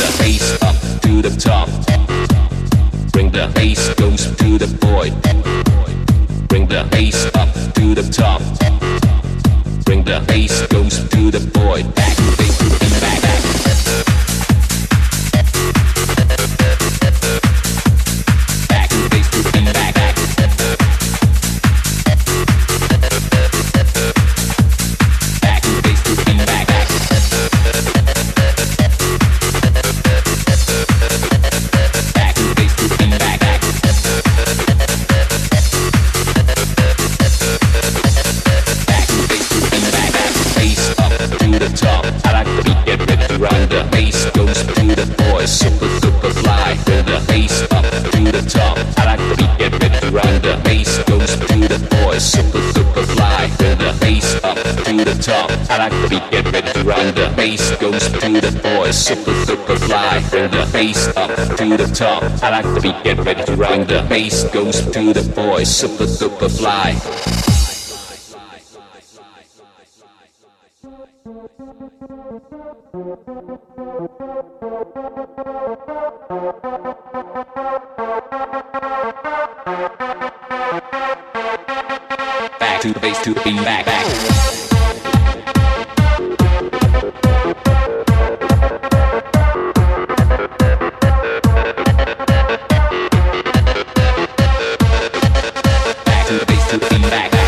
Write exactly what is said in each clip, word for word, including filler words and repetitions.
the bass up to the top. Bring the bass goes to the void. Bring the bass up to the top. Bring the bass goes to the void. Back, bass to the beat, back, back. Back to the bass to the beat, back, back. Back to the bass to the beat, back, back. Back to the bass to the beat, back, back. Top. I like the beat, get ready to run. The bass goes to the boys, super super fly. Bring the bass up to the top. I like the beat, get ready to run. The bass goes to the boys, super super fly. Bring the bass up to the top. I like the beat, get ready to run. The bass goes to the boys, super super fly. Bring the bass up to the top. I like the beat, get ready to run. The bass goes to the boys, super super fly. Back to the bass to the beat, back, back. Back to the bass to the beat, back, back.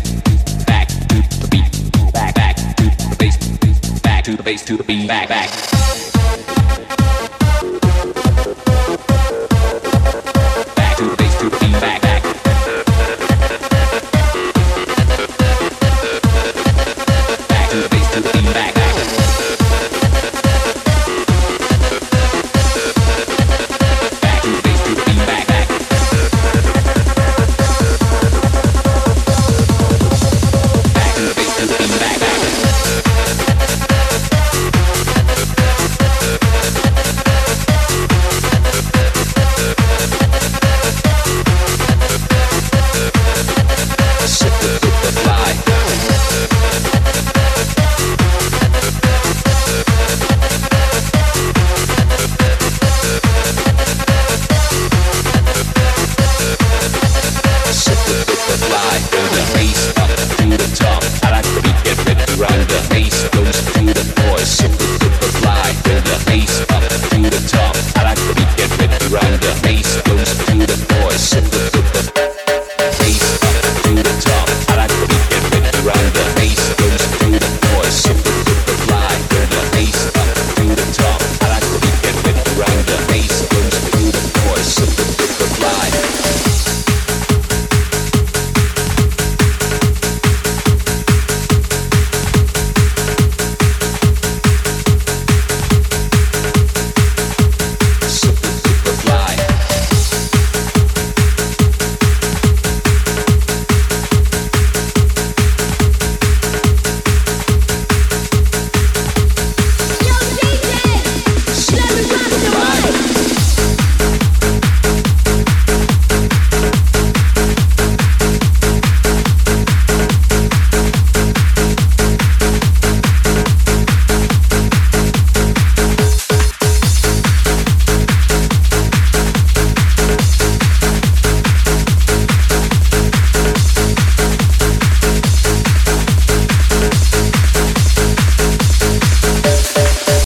To the beat, back, back.